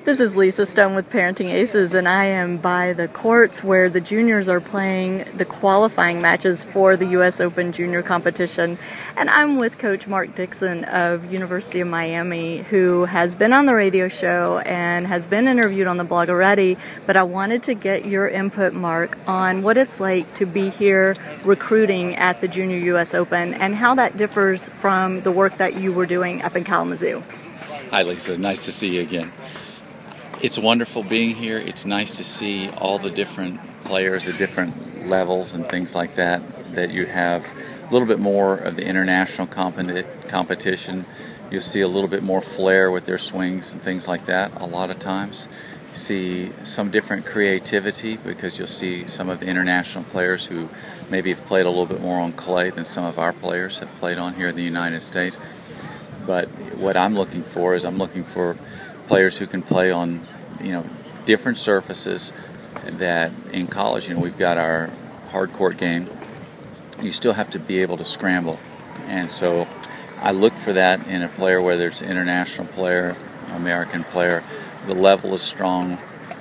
This is Lisa Stone with Parenting Aces, and I am by the courts where the juniors are playing the qualifying matches for the U.S. Open Junior competition. And I'm with Coach Mark Dixon of University of Miami, who has been on the radio show and has been interviewed on the blog already. But I wanted to get your input, Mark, on what it's like to be here recruiting at the Junior U.S. Open and how that differs from the work that you were doing up in Kalamazoo. Hi, Lisa. Nice to see you again. It's wonderful being here. It's nice to see all the different players, the different levels and things like that you have. A little bit more of the international competition. You'll see a little bit more flair with their swings and things like that a lot of times. You see some different creativity because you'll see some of the international players who maybe have played a little bit more on clay than some of our players have played on here in the United States. But what I'm looking for is players who can play on, different surfaces that in college, we've got our hard court game. You still have to be able to scramble. And so I look for that in a player, whether it's an international player, American player. The level is strong,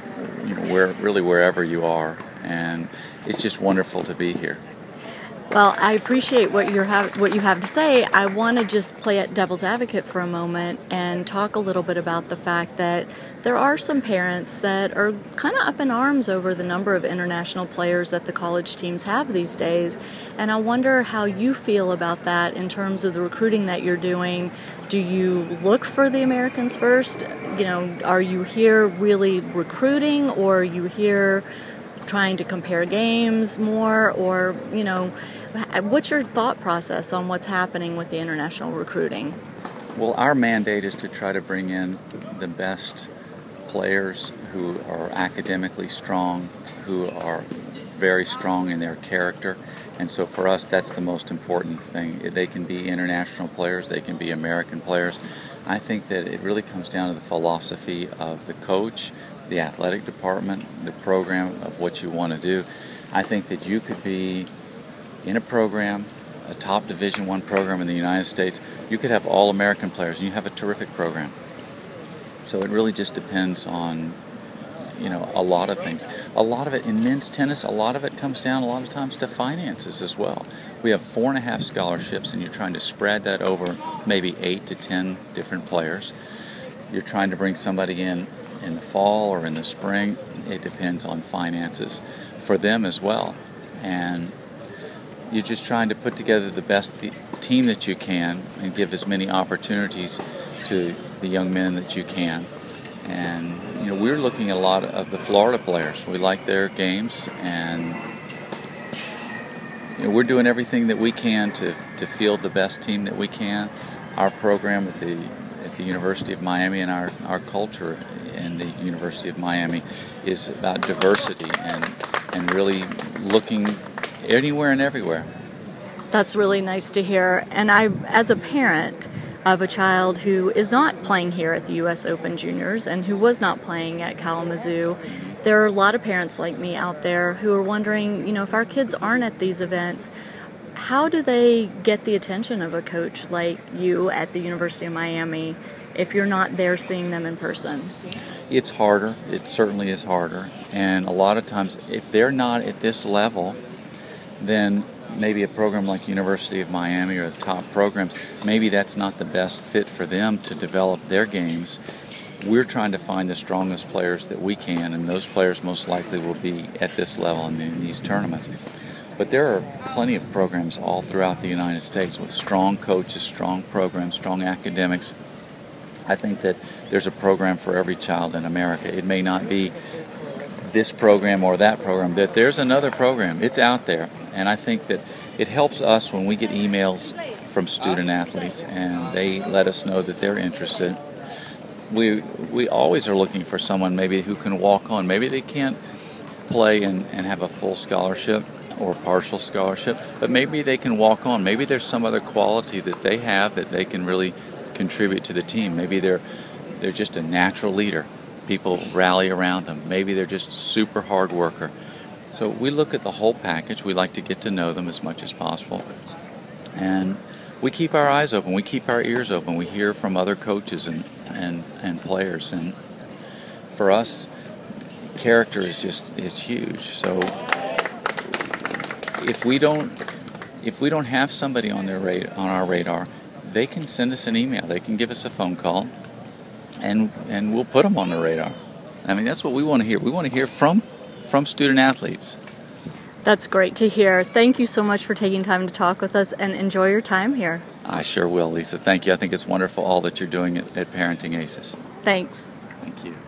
wherever you are. And it's just wonderful to be here. Well, I appreciate what you have to say. I want to just play at devil's advocate for a moment and talk a little bit about the fact that there are some parents that are kind of up in arms over the number of international players that the college teams have these days. And I wonder how you feel about that in terms of the recruiting that you're doing. Do you look for the Americans first? Are you here really recruiting, or are you here trying to compare games more, or, what's your thought process on what's happening with the international recruiting? Well, our mandate is to try to bring in the best players who are academically strong, who are very strong in their character. And so for us, that's the most important thing. They can be international players, they can be American players. I think that it really comes down to the philosophy of the coach, the athletic department, the program of what you want to do. I think that you could be in a program, a top Division I program in the United States. You could have all American players and you have a terrific program. So it really just depends on, a lot of things. A lot of it in men's tennis, a lot of it comes down a lot of times to finances as well. We have 4.5 scholarships, and you're trying to spread that over maybe 8 to 10 different players. You're trying to bring somebody in the fall or in the spring. It depends on finances for them as well. And you're just trying to put together the best team that you can and give as many opportunities to the young men that you can. And, we're looking at a lot of the Florida players. We like their games, and we're doing everything that we can to field the best team that we can. Our program at the University of Miami and our culture in the University of Miami is about diversity and really looking anywhere and everywhere. That's really nice to hear. And I, as a parent of a child who is not playing here at the U.S. Open Juniors and who was not playing at Kalamazoo, there are a lot of parents like me out there who are wondering, if our kids aren't at these events, how do they get the attention of a coach like you at the University of Miami if you're not there seeing them in person? It's harder. It certainly is harder. And a lot of times, if they're not at this level, then maybe a program like University of Miami or the top programs, maybe that's not the best fit for them to develop their games. We're trying to find the strongest players that we can, and those players most likely will be at this level in these tournaments. But there are plenty of programs all throughout the United States with strong coaches, strong programs, strong academics. I think that there's a program for every child in America. It may not be this program or that program, but there's another program. It's out there. And I think that it helps us when we get emails from student athletes and they let us know that they're interested. We always are looking for someone maybe who can walk on. Maybe they can't play and have a full scholarship or partial scholarship, but maybe they can walk on. Maybe there's some other quality that they have that they can really contribute to the team. Maybe they're just a natural leader. People rally around them. Maybe they're just a super hard worker. So we look at the whole package. We like to get to know them as much as possible. And we keep our eyes open. We keep our ears open. We hear from other coaches and players. And for us, character is huge. So if we don't have somebody on our radar, they can send us an email. They can give us a phone call, and we'll put them on the radar. I mean, that's what we want to hear. We want to hear from student athletes. That's great to hear. Thank you so much for taking time to talk with us, and enjoy your time here. I sure will, Lisa. Thank you. I think it's wonderful all that you're doing at Parenting Aces. Thanks. Thank you.